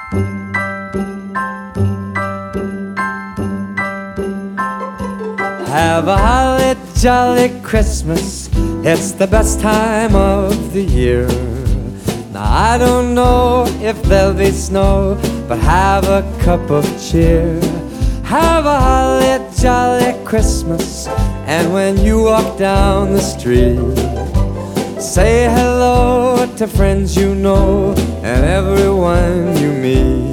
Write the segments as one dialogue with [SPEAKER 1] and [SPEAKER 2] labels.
[SPEAKER 1] Have a holly jolly Christmas, it's the best time of the year. Now I don't know if there'll be snow, but have a cup of cheer. Have a holly jolly Christmas, and when you walk down the street, say hello to friends you know and everyone you meet.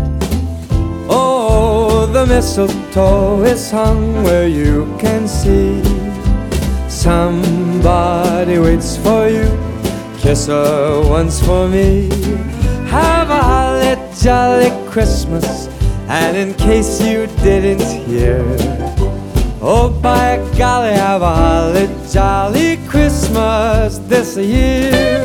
[SPEAKER 1] Oh, the mistletoe is hung where you can see. Somebody waits for you, kiss her once for me. Have a holly jolly Christmas, and in case you didn't hear, oh by golly, have a holly jolly Christmas this year.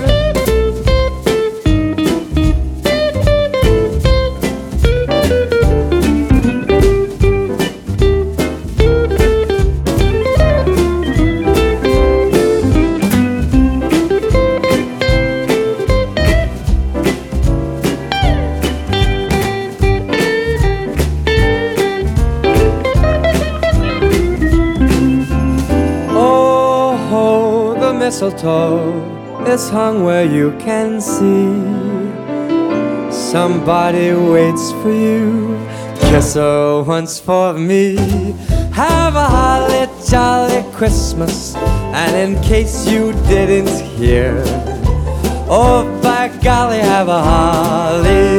[SPEAKER 1] Mistletoe is hung where you can see. Somebody waits for you, kiss her once for me. Have a holly jolly Christmas, and in case you didn't hear, oh by golly, have a holly